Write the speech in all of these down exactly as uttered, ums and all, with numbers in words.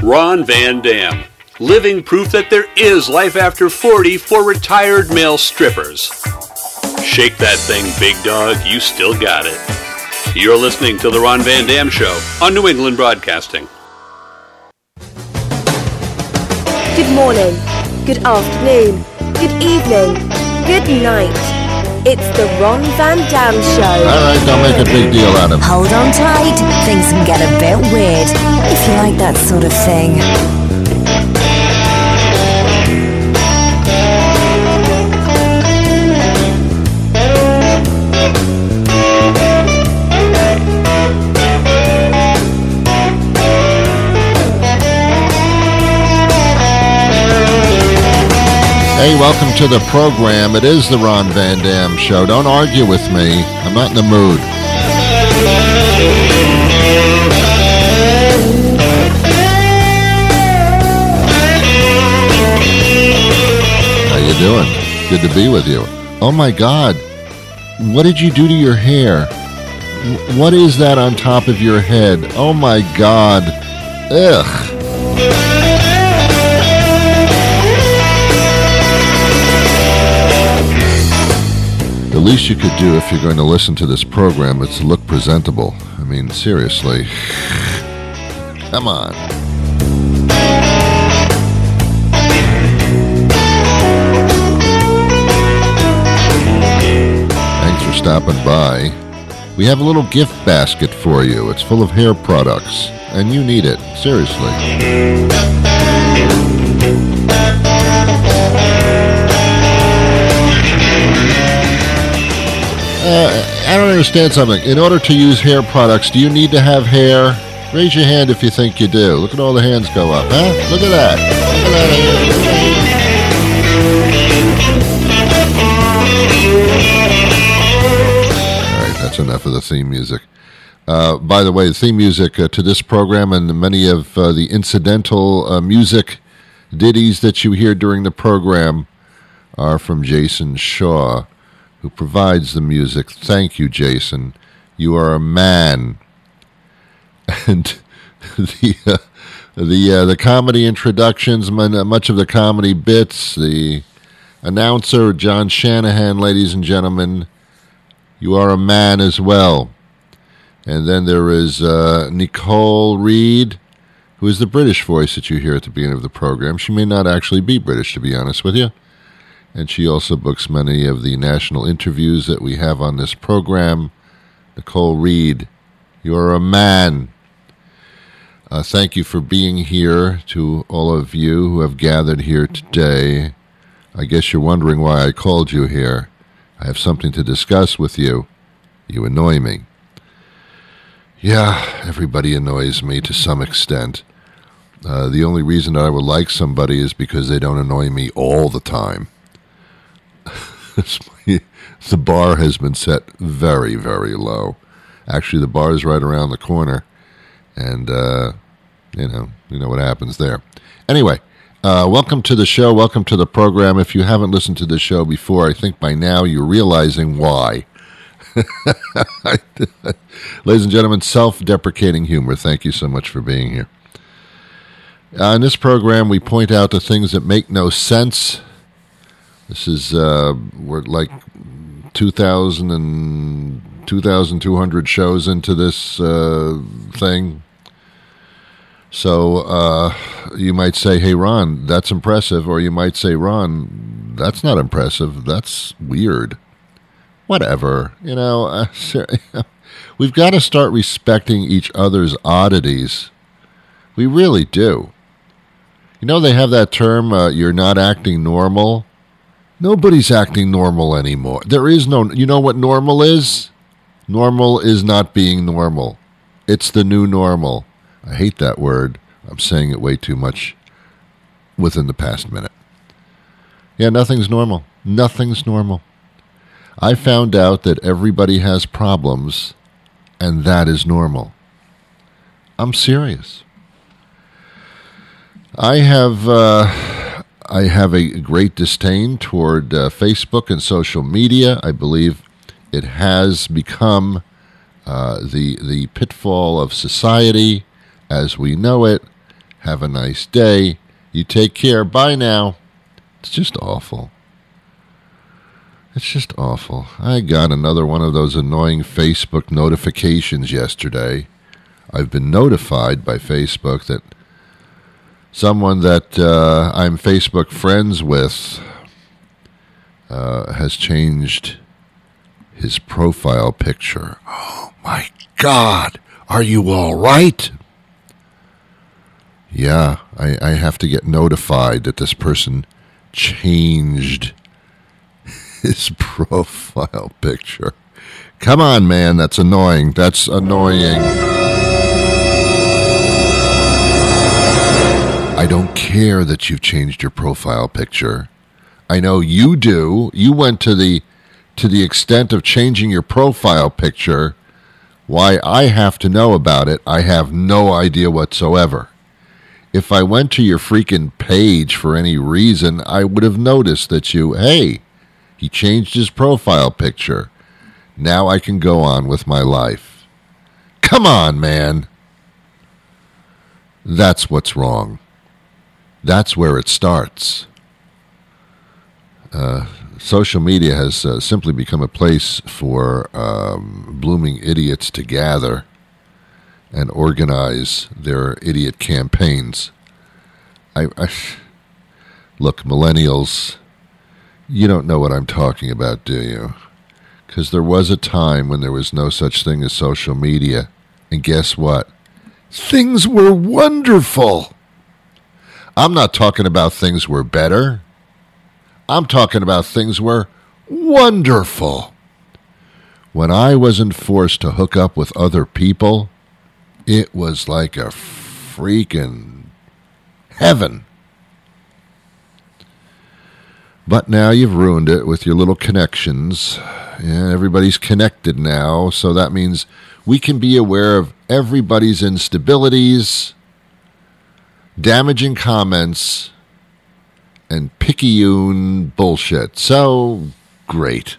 Ron Van Dam, living proof that there is life after forty for retired male strippers. Shake that thing, big dog, you still got it. You're listening to The Ron Van Dam Show on New England Broadcasting. Good morning, good afternoon, good evening, good night. It's The Ron Van Dam Show. All right, don't make a big deal out of it. Hold on tight, things can get a bit weird, if you like that sort of thing. Hey, welcome to the program. It is the Ron Van Dam Show. Don't argue with me. I'm not in the mood. How you doing? Good to be with you. Oh my God. What did you do to your hair? What is that on top of your head? Oh my God. Ugh. The least you could do if you're going to listen to this program is to look presentable. I mean, seriously. Come on. Thanks for stopping by. We have a little gift basket for you. It's full of hair products, and you need it. Seriously. Uh, I don't understand something. In order to use hair products, do you need to have hair? Raise your hand if you think you do. Look at all the hands go up, huh? Look at that. Look at that. All right, that's enough of the theme music. Uh, by the way, the theme music uh, to this program and many of uh, the incidental uh, music ditties that you hear during the program are from Jason Shaw, who provides the music. Thank you, Jason. You are a man. And the uh, the uh, the comedy introductions, much of the comedy bits, the announcer, John Shanahan, ladies and gentlemen, you are a man as well. And then there is uh, Nicole Reed, who is the British voice that you hear at the beginning of the program. She may not actually be British, to be honest with you. And she also books many of the national interviews that we have on this program. Nicole Reed, you're a man. Uh, thank you for being here, to all of you who have gathered here today. I guess you're wondering why I called you here. I have something to discuss with you. You annoy me. Yeah, everybody annoys me to some extent. Uh, the only reason I would like somebody is because they don't annoy me all the time. The bar has been set very, very low. Actually, the bar is right around the corner, and uh, you know, you know what happens there. Anyway, uh, welcome to the show. Welcome to the program. If you haven't listened to the show before, I think by now you're realizing why. Ladies and gentlemen, self-deprecating humor. Thank you so much for being here. Uh, in this program, we point out the things that make no sense. This is, uh, we're like two thousand and two thousand two hundred shows into this uh, thing. So uh, you might say, hey, Ron, that's impressive. Or you might say, Ron, that's not impressive. That's weird. Whatever. You know, uh, we've got to start respecting each other's oddities. We really do. You know, they have that term, uh, you're not acting normal. Nobody's acting normal anymore. There is no, you know what normal is? Normal is not being normal. It's the new normal. I hate that word. I'm saying it way too much within the past minute. Yeah, nothing's normal. Nothing's normal. I found out that everybody has problems, and that is normal. I'm serious. I have uh, I have a great disdain toward uh, Facebook and social media. I believe it has become uh, the the pitfall of society as we know it, Have a nice day. You take care. Bye now. It's just awful. It's just awful. I got another one of those annoying Facebook notifications yesterday. I've been notified by Facebook that someone that uh, I'm Facebook friends with uh, has changed his profile picture. Oh, my God. Are you all right? Yeah, I, I have to get notified that this person changed his profile picture. Come on, man. That's annoying. That's annoying. I don't care that you've changed your profile picture. I know you do. You went to the to the extent of changing your profile picture. Why I have to know about it, I have no idea whatsoever. If I went to your freaking page for any reason, I would have noticed that you, hey, he changed his profile picture. Now I can go on with my life. Come on, man. That's what's wrong. That's where it starts. Uh, social media has uh, simply become a place for um, blooming idiots to gather and organize their idiot campaigns. I, I look, millennials, you don't know what I'm talking about, do you? Because there was a time when there was no such thing as social media, and guess what? Things were wonderful. I'm not talking about things were better. I'm talking about things were wonderful. When I wasn't forced to hook up with other people, it was like a freaking heaven. But now you've ruined it with your little connections. Yeah, everybody's connected now, so that means we can be aware of everybody's instabilities, damaging comments, and picayune bullshit. So great.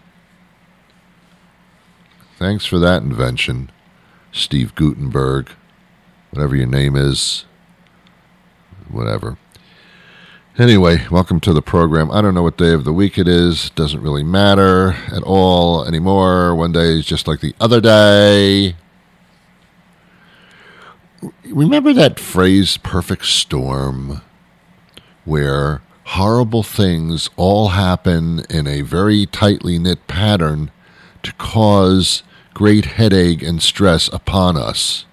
Thanks for that invention, Steve Gutenberg, whatever your name is, whatever. Anyway, welcome to the program. I don't know what day of the week it is. Doesn't really matter at all anymore. One day is just like the other day. Remember that phrase, perfect storm, where horrible things all happen in a very tightly knit pattern to cause great headache and stress upon us?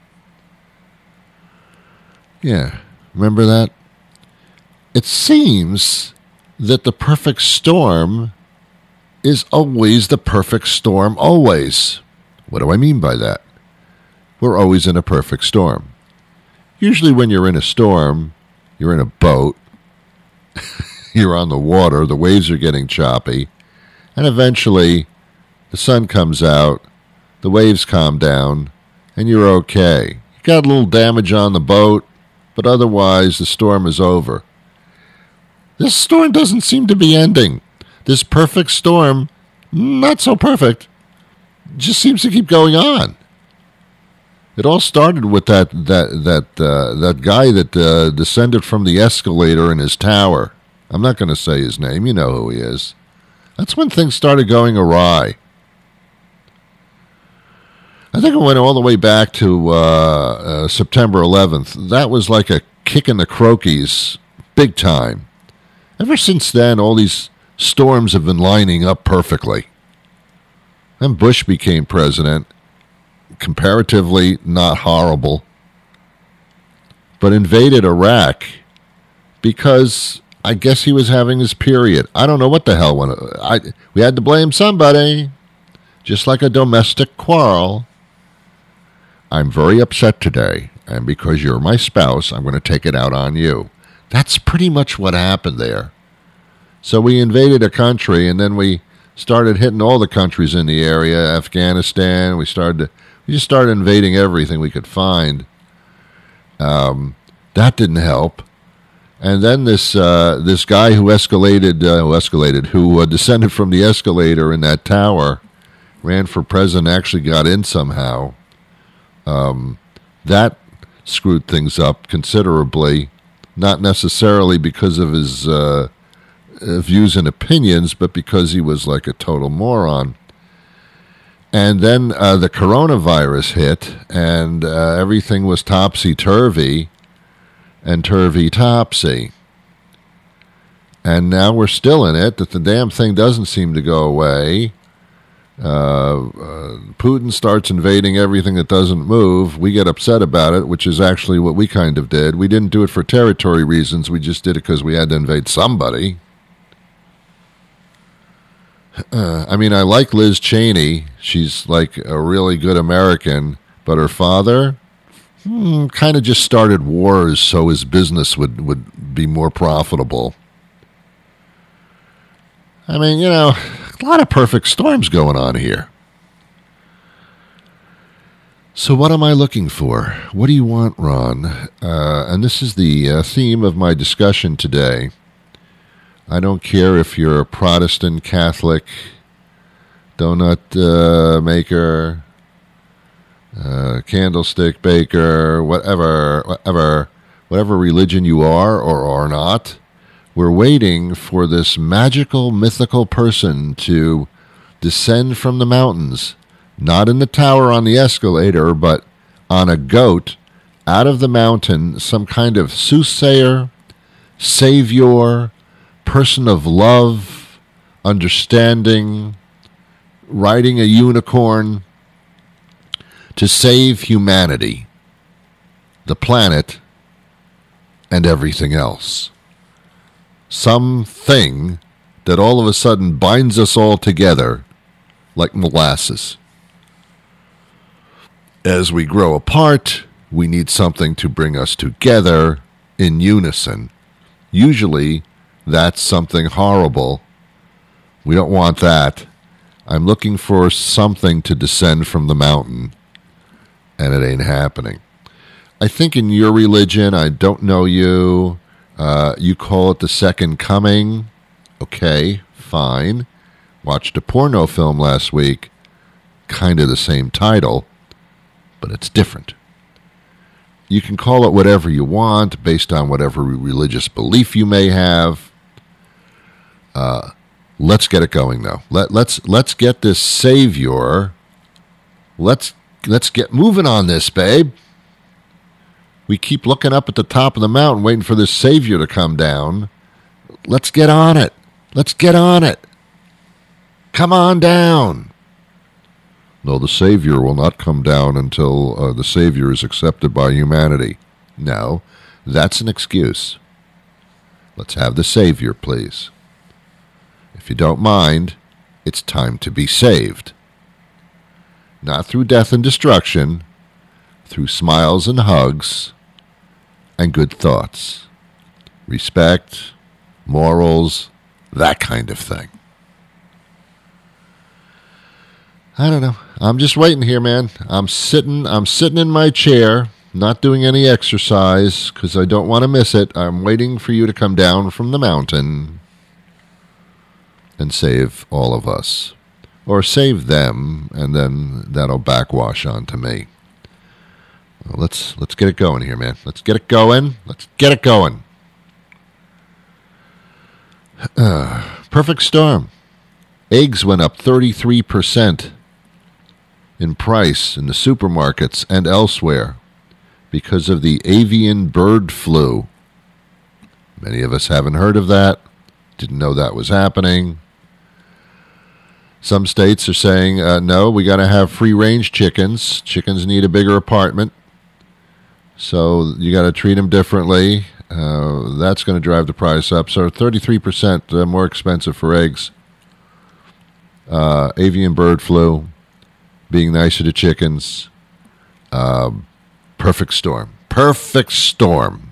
Yeah, remember that? It seems that the perfect storm is always the perfect storm always. What do I mean by that? We're always in a perfect storm. Usually when you're in a storm, you're in a boat, you're on the water, the waves are getting choppy, and eventually the sun comes out, the waves calm down, and you're okay. You got a little damage on the boat, but otherwise the storm is over. This storm doesn't seem to be ending. This perfect storm, not so perfect, just seems to keep going on. It all started with that that that uh, that guy that uh, descended from the escalator in his tower. I'm not going to say his name. You know who he is. That's when things started going awry. I think it went all the way back to uh, uh, September eleventh. That was like a kick in the crokies, big time. Ever since then, all these storms have been lining up perfectly. Then Bush became president. Comparatively not horrible, but invaded Iraq because I guess he was having his period. I don't know what the hell went on. I we had to blame somebody, just like a domestic quarrel. I'm very upset today, and because you're my spouse, I'm going to take it out on you. That's pretty much what happened there. So we invaded a country, and then we started hitting all the countries in the area. Afghanistan, we started to We just started invading everything we could find. Um, that didn't help. And then this uh, this guy who escalated, uh, who escalated, who uh, descended from the escalator in that tower, ran for president, actually got in somehow. Um, that screwed things up considerably, not necessarily because of his uh, views and opinions, but because he was like a total moron. And then uh, the coronavirus hit, and uh, everything was topsy-turvy and turvy-topsy. And now we're still in it, that the damn thing doesn't seem to go away. Uh, uh, Putin starts invading everything that doesn't move. We get upset about it, which is actually what we kind of did. We didn't do it for territory reasons. We just did it because we had to invade somebody. Uh, I mean, I like Liz Cheney. She's like a really good American. But her father hmm, kind of just started wars so his business would, would be more profitable. I mean, you know, a lot of perfect storms going on here. So what am I looking for? What do you want, Ron? Uh, and this is the uh, theme of my discussion today. I don't care if you're a Protestant, Catholic, donut uh, maker, uh, candlestick baker, whatever, whatever, whatever religion you are or are not. We're waiting for this magical, mythical person to descend from the mountains, not in the tower on the escalator, but on a goat out of the mountain, some kind of soothsayer, savior, person of love, understanding, riding a unicorn to save humanity, the planet, and everything else. Something that all of a sudden binds us all together like molasses. As we grow apart, we need something to bring us together in unison. Usually, that's something horrible. We don't want that. I'm looking for something to descend from the mountain, and it ain't happening. I think in your religion, I don't know you, Uh, you call it the second coming. Okay, fine. Watched a porno film last week. Kind of the same title, but it's different. You can call it whatever you want based on whatever religious belief you may have. Uh, let's get it going, though. Let, let's let's get this savior. Let's let's get moving on this, babe. We keep looking up at the top of the mountain waiting for this savior to come down. Let's get on it. Let's get on it. Come on down. No, the savior will not come down until uh, the savior is accepted by humanity. No, that's an excuse. Let's have the savior, please. If you don't mind, it's time to be saved. Not through death and destruction, through smiles and hugs, and good thoughts, respect, morals, that kind of thing. I don't know. I'm just waiting here, man. I'm sitting, I'm sitting in my chair, not doing any exercise because I don't want to miss it. I'm waiting for you to come down from the mountain and save all of us. Or save them, and then that'll backwash onto me. Well, let's let's get it going here, man. Let's get it going. Let's get it going. Uh, perfect storm. Eggs went up thirty-three percent in price in the supermarkets and elsewhere because of the avian bird flu. Many of us haven't heard of that. Didn't know that was happening. Some states are saying, uh, no, we got to have free-range chickens. Chickens need a bigger apartment. So you got to treat them differently. Uh, that's going to drive the price up. So thirty-three percent uh, more expensive for eggs. Uh, avian bird flu, being nicer to chickens. Uh, perfect storm. Perfect storm.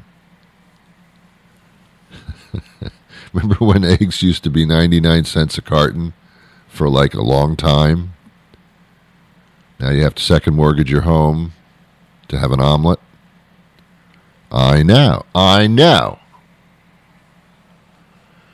Remember when eggs used to be ninety-nine cents a carton for like a long time? Now you have to second mortgage your home to have an omelet. I know, I know.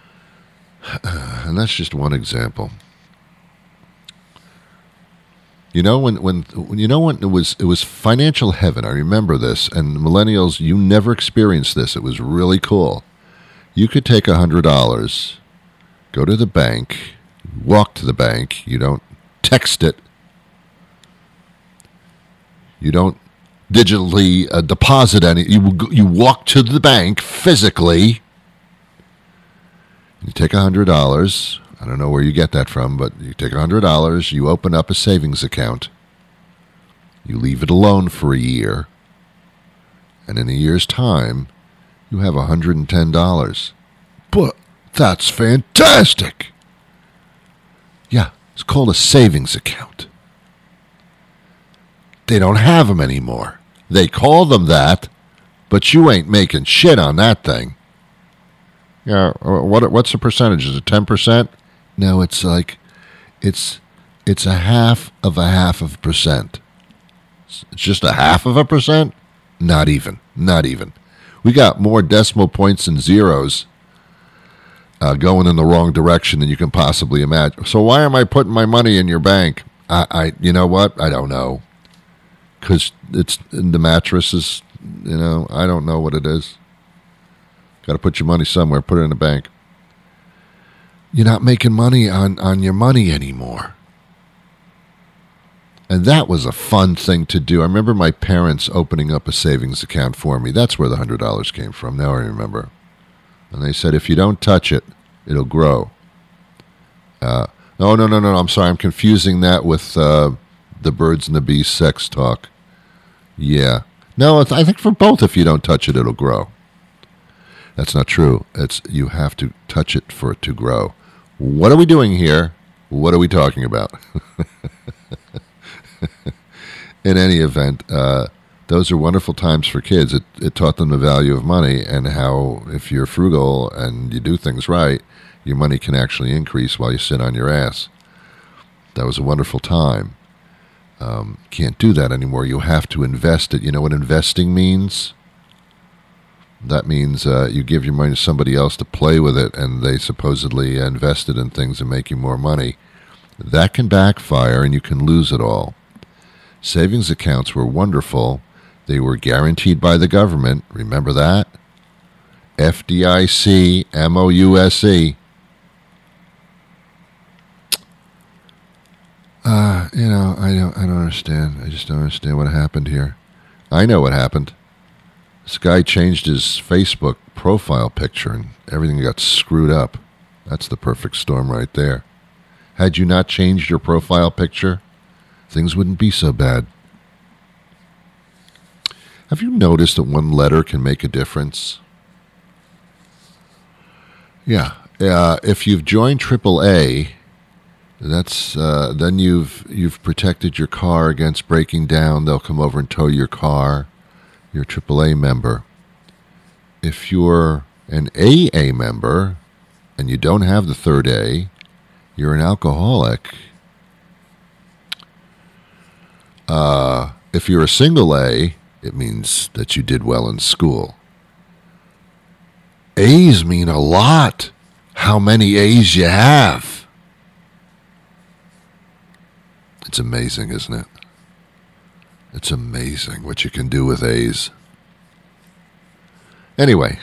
And that's just one example. You know when, when when you know when it was it was financial heaven. I remember this, and millennials, you never experienced this. It was really cool. You could take a hundred dollars, go to the bank, walk to the bank. You don't text it. You don't digitally uh, deposit any. You you walk to the bank physically. You take a hundred dollars. I don't know where you get that from, but you take a hundred dollars. You open up a savings account. You leave it alone for a year, and in a year's time, you have a hundred and ten dollars. But that's fantastic. Yeah, it's called a savings account. They don't have them anymore. They call them that, but you ain't making shit on that thing. Yeah, what what's the percentage? Is it ten percent? No, it's like, it's it's a half of a half of a percent. It's just a half of a percent? Not even. Not even. We got more decimal points and zeros uh, going in the wrong direction than you can possibly imagine. So why am I putting my money in your bank? I, I you know what? I don't know. Because it's in the mattresses, you know, I don't know what it is. Got to put your money somewhere, put it in the bank. You're not making money on, on your money anymore. And that was a fun thing to do. I remember my parents opening up a savings account for me. That's where the one hundred dollars came from. Now I remember. And they said, if you don't touch it, it'll grow. Uh, no, no, no, no, I'm sorry. I'm confusing that with uh, the birds and the bees sex talk. Yeah. No, it's, I think for both, if you don't touch it, it'll grow. That's not true. It's you have to touch it for it to grow. What are we doing here? What are we talking about? In any event, uh, those are wonderful times for kids. It, it taught them the value of money and how if you're frugal and you do things right, your money can actually increase while you sit on your ass. That was a wonderful time. Um, can't do that anymore. You have to invest it. You know what investing means? That means uh, you give your money to somebody else to play with it, and they supposedly invest it in things and make you more money. That can backfire, and you can lose it all. Savings accounts were wonderful. They were guaranteed by the government. Remember that? F D I C, M O U S E. Uh, you know, I don't, I don't understand. I just don't understand what happened here. I know what happened. This guy changed his Facebook profile picture and everything got screwed up. That's the perfect storm right there. Had you not changed your profile picture, things wouldn't be so bad. Have you noticed that one letter can make a difference? Yeah. Uh, if you've joined triple A, that's uh, then you've you've protected your car against breaking down. They'll come over and tow your car. You're a triple A member. If you're an A A member and you don't have the third A, you're an alcoholic. Uh, if you're a single A, it means that you did well in school. A's mean a lot. How many A's you have? It's amazing, isn't it? It's amazing what you can do with A's. Anyway,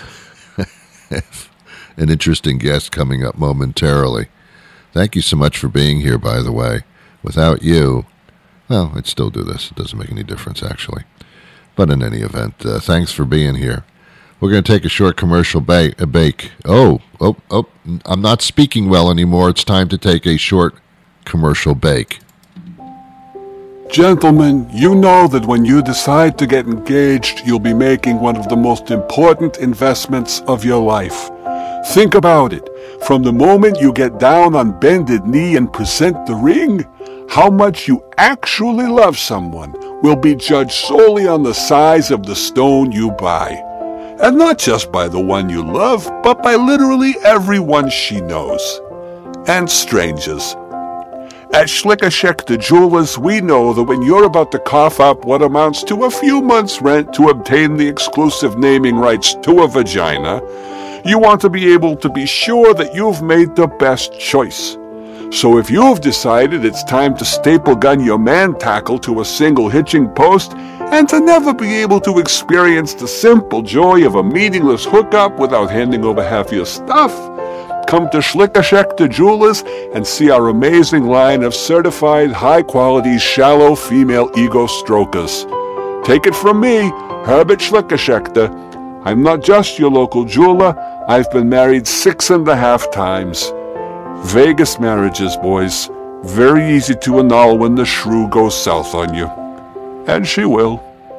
an interesting guest coming up momentarily. Thank you so much for being here, by the way. Without you, well, I'd still do this. It doesn't make any difference, actually. But in any event, uh, thanks for being here. We're going to take a short commercial ba- a bake. Oh, oh, oh, I'm not speaking well anymore. It's time to take a short commercial break. Gentlemen, you know that when you decide to get engaged, you'll be making one of the most important investments of your life. Think about it. From the moment you get down on bended knee and present the ring, how much you actually love someone will be judged solely on the size of the stone you buy. And not just by the one you love, but by literally everyone she knows. And strangers. At Schlickerscheck the Jewelers, we know that when you're about to cough up what amounts to a few months' rent to obtain the exclusive naming rights to a vagina, you want to be able to be sure that you've made the best choice. So if you've decided it's time to staple gun your man tackle to a single hitching post and to never be able to experience the simple joy of a meaningless hookup without handing over half your stuff, come to Schlickerschechter Jewelers and see our amazing line of certified high-quality shallow female ego strokers. Take it from me, Herbert Schlickerschechter. I'm not just your local jeweler. I've been married six and a half times. Vegas marriages, boys. Very easy to annul when the shrew goes south on you. And she will.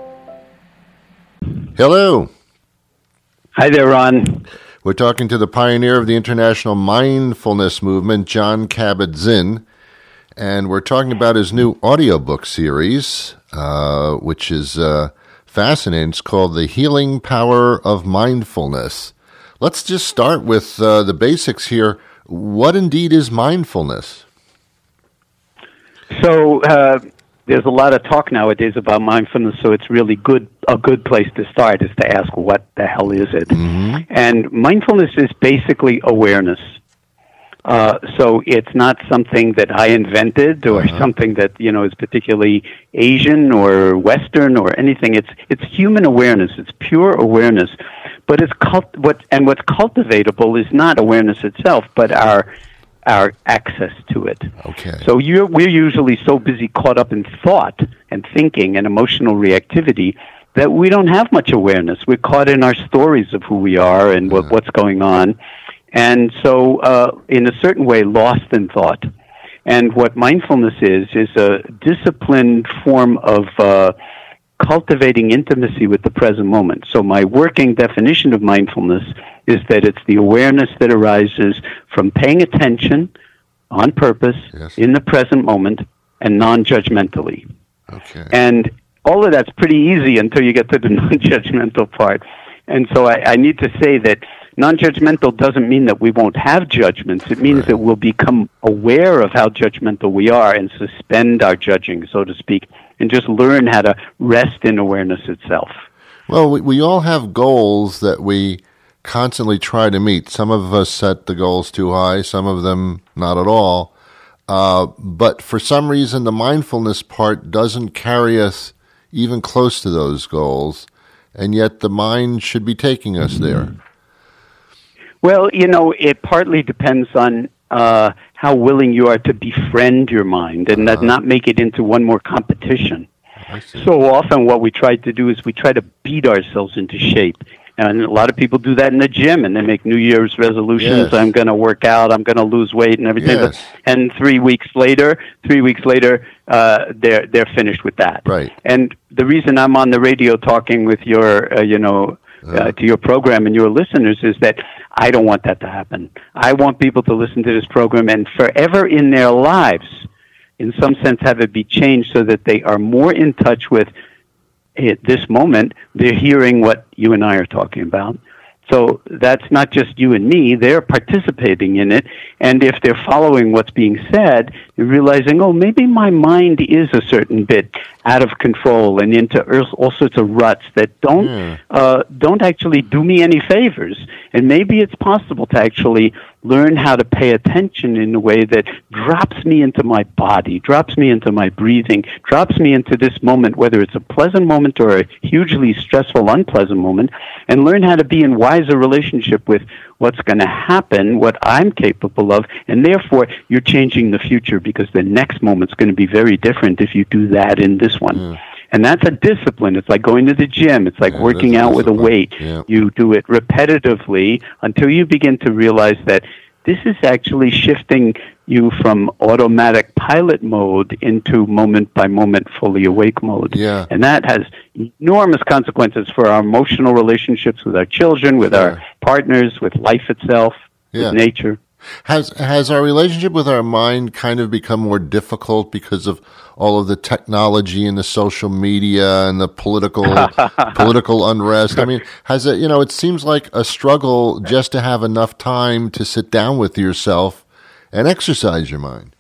Hello. Hi there, Ron. We're talking to the pioneer of the international mindfulness movement, Jon Kabat-Zinn, and we're talking about his new audiobook series, uh, which is uh, fascinating. It's called The Healing Power of Mindfulness. Let's just start with uh, the basics here. What indeed is mindfulness? So uh, there's a lot of talk nowadays about mindfulness, so it's really good. A good place to start is to ask, what the hell is it? Mm-hmm. And mindfulness is basically awareness. Uh, so it's not something that I invented or uh-huh. something that, you know, is particularly Asian or Western or anything. It's it's human awareness. It's pure awareness. But it's cult- what and what's cultivatable is not awareness itself, but our our access to it. Okay. So you're, we're usually so busy caught up in thought and thinking and emotional reactivity that we don't have much awareness. We're caught in our stories of who we are and what, what's going on. And so, uh, in a certain way, lost in thought. And what mindfulness is, is a disciplined form of uh, cultivating intimacy with the present moment. So my working definition of mindfulness is that it's the awareness that arises from paying attention on purpose, yes, in the present moment, and non-judgmentally. Okay. And all of that's pretty easy until you get to the non-judgmental part. And so I, I need to say that non-judgmental doesn't mean that we won't have judgments. It means right. that we'll become aware of how judgmental we are and suspend our judging, so to speak, and just learn how to rest in awareness itself. Well, we, we all have goals that we constantly try to meet. Some of us set the goals too high, some of them not at all. Uh, but for some reason, the mindfulness part doesn't carry us even close to those goals, and yet the mind should be taking us there. Well, you know, it partly depends on uh, how willing you are to befriend your mind and uh-huh. not make it into one more competition. So often what we try to do is we try to beat ourselves into shape. And a lot of people do that in the gym, and they make New Year's resolutions. Yes. I'm going to work out. I'm going to lose weight and everything. Yes. And three weeks later, three weeks later, uh, they're they're finished with that. Right. And the reason I'm on the radio talking with your, uh, you know, uh, to your program and your listeners is that I don't want that to happen. I want people to listen to this program and forever in their lives, in some sense, have it be changed so that they are more in touch with, at this moment, they're hearing what you and I are talking about. So that's not just you and me. They're participating in it. And if they're following what's being said, you're realizing, oh, maybe my mind is a certain bit out of control and into all sorts of ruts that don't yeah. uh, don't actually do me any favors. And maybe it's possible to actually learn how to pay attention in a way that drops me into my body, drops me into my breathing, drops me into this moment, whether it's a pleasant moment or a hugely stressful, unpleasant moment, and learn how to be in wiser relationship with what's going to happen, what I'm capable of, and therefore you're changing the future because the next moment's going to be very different if you do that in this one. Yeah. And that's a discipline. It's like going to the gym. It's like yeah, working out with a weight. Yeah. You do it repetitively until you begin to realize that this is actually shifting you from automatic pilot mode into moment-by-moment fully awake mode. Yeah. And that has enormous consequences for our emotional relationships with our children, with yeah. our partners, with life itself, yeah. with nature. Has has our relationship with our mind kind of become more difficult because of all of the technology and the social media and the political political unrest? I mean, has it, you know, it seems like a struggle just to have enough time to sit down with yourself and exercise your mind.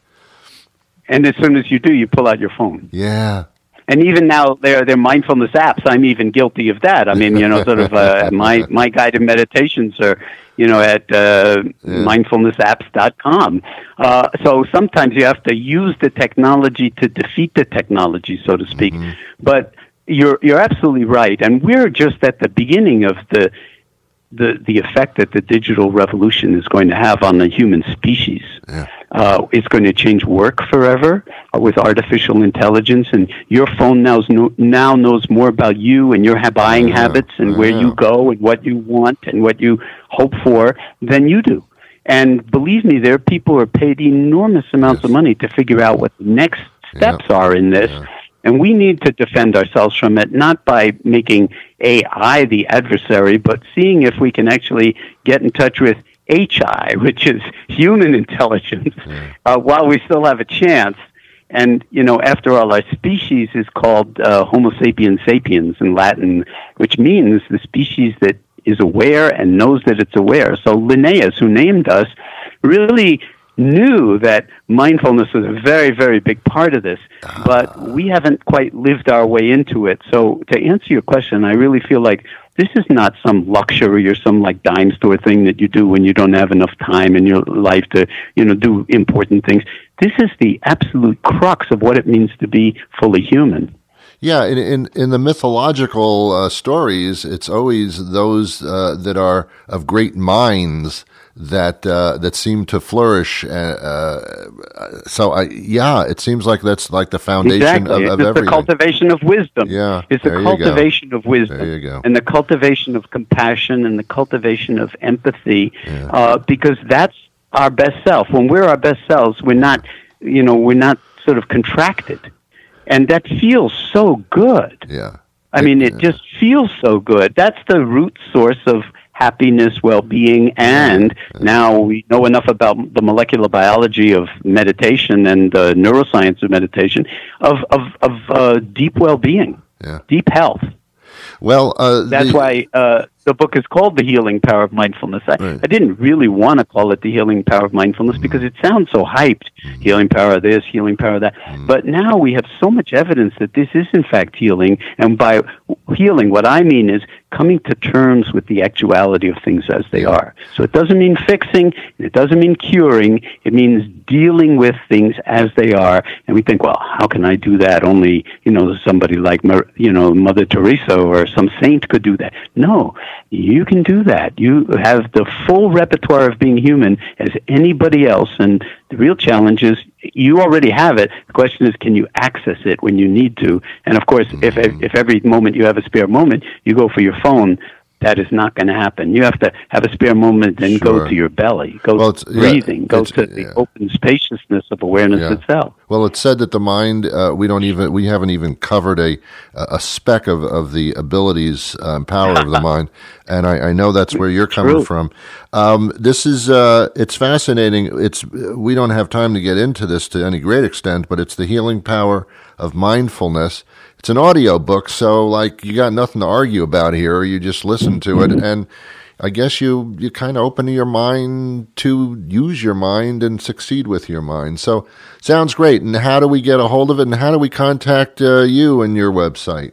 And as soon as you do, you pull out your phone. Yeah. And even now, there are mindfulness apps. I'm even guilty of that. I mean, you know, sort of uh, my my guided meditations are, you know, at uh, yeah. mindfulness apps dot com. Uh, so sometimes you have to use the technology to defeat the technology, so to speak. Mm-hmm. But you're you're absolutely right, and we're just at the beginning of the the the effect that the digital revolution is going to have on the human species. Yeah. Uh, it's going to change work forever uh, with artificial intelligence, and your phone now, no, now knows more about you and your ha- buying yeah. habits and yeah. where you go and what you want and what you hope for than you do. And believe me, there are people who are paid enormous amounts yes. of money to figure out what the next steps yeah. are in this. Yeah. And we need to defend ourselves from it, not by making A I the adversary, but seeing if we can actually get in touch with H I, which is human intelligence, yeah. uh, while we still have a chance. And, you know, after all, our species is called uh, Homo sapiens sapiens in Latin, which means the species that is aware and knows that it's aware. So Linnaeus, who named us, really knew that mindfulness was a very, very big part of this, but we haven't quite lived our way into it. So to answer your question, I really feel like this is not some luxury or some like dime store thing that you do when you don't have enough time in your life to, you know, do important things. This is the absolute crux of what it means to be fully human. Yeah, in in, in the mythological uh, stories, it's always those uh, that are of great minds that uh, that seem to flourish. Uh, uh, so, I, yeah, it seems like that's like the foundation exactly. of, of it's everything. It's the cultivation of wisdom. Yeah, it's the cultivation of wisdom. There you go. And the cultivation of compassion and the cultivation of empathy, yeah. uh, because that's our best self. When we're our best selves, we're not, you know, we're not sort of contracted. And that feels so good. Yeah. I mean, it yeah. just feels so good. That's the root source of happiness, well-being, and yeah. now we know enough about the molecular biology of meditation and the neuroscience of meditation, of, of, of uh, deep well-being, yeah. deep health. Well, uh, That's the, why uh, the book is called The Healing Power of Mindfulness. I, right. I didn't really want to call it The Healing Power of Mindfulness mm-hmm. because it sounds so hyped. Mm-hmm. Healing power of this, healing power of that. Mm-hmm. But now we have so much evidence that this is in fact healing. And by healing, what I mean is coming to terms with the actuality of things as they are. So it doesn't mean fixing, it doesn't mean curing, it means dealing with things as they are. And we think, well, how can I do that? Only, you know, somebody like, you know, Mother Teresa or some saint could do that. No, you can do that. You have the full repertoire of being human as anybody else. And the real challenge is you already have it. The question is, can you access it when you need to? And of course, if if every moment you have a spare moment, you go for your phone, that is not going to happen. You have to have a spare moment and sure. go to your belly, go well, to breathing, yeah, go to the yeah. open spaciousness of awareness yeah. itself. Well, it's said that the mind, uh, we don't even, we haven't even covered a a speck of, of the abilities and um, power of the mind, and I, I know that's where you're coming True. from. Um, this is, uh, it's fascinating. It's we don't have time to get into this to any great extent, but it's The Healing Power of Mindfulness. It's an audio book, so like you got nothing to argue about here. You just listen to it, and I guess you, you kind of open your mind to use your mind and succeed with your mind. So sounds great. And how do we get a hold of it, and how do we contact uh, you and your website?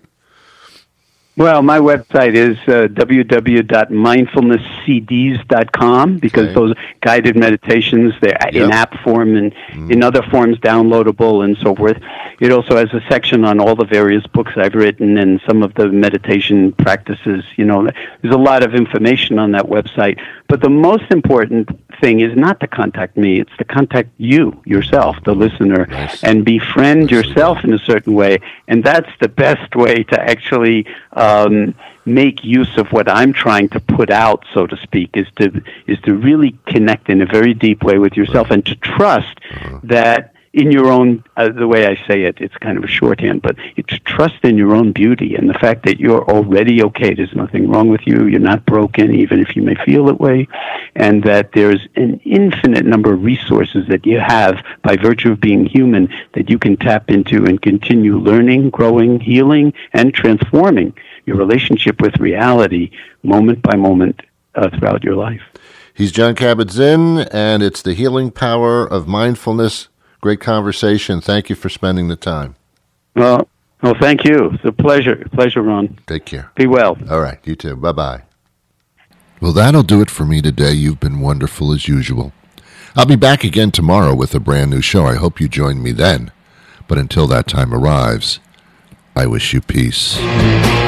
Well, my website is uh, w w w dot mindfulness c d s dot com because okay. those guided meditations, they're yep. in app form and mm. in other forms downloadable and so forth. It also has a section on all the various books I've written and some of the meditation practices. You know, there's a lot of information on that website. But the most important thing is not to contact me. It's to contact you, yourself, the listener, nice. and befriend nice. yourself in a certain way. And that's the best way to actually um, make use of what I'm trying to put out, so to speak, is to is to really connect in a very deep way with yourself and to trust uh-huh. that in your own, uh, the way I say it, it's kind of a shorthand, but it's trust in your own beauty and the fact that you're already okay. There's nothing wrong with you. You're not broken, even if you may feel that way, and that there's an infinite number of resources that you have by virtue of being human that you can tap into and continue learning, growing, healing, and transforming your relationship with reality moment by moment uh, throughout your life. He's Jon Kabat-Zinn, and it's The Healing Power of Mindfulness. Great conversation. Thank you for spending the time. Well, well, thank you. It's a pleasure. Pleasure, Ron. Take care. Be well. All right. You too. Bye-bye. Well, that'll do it for me today. You've been wonderful as usual. I'll be back again tomorrow with a brand new show. I hope you join me then. But until that time arrives, I wish you peace.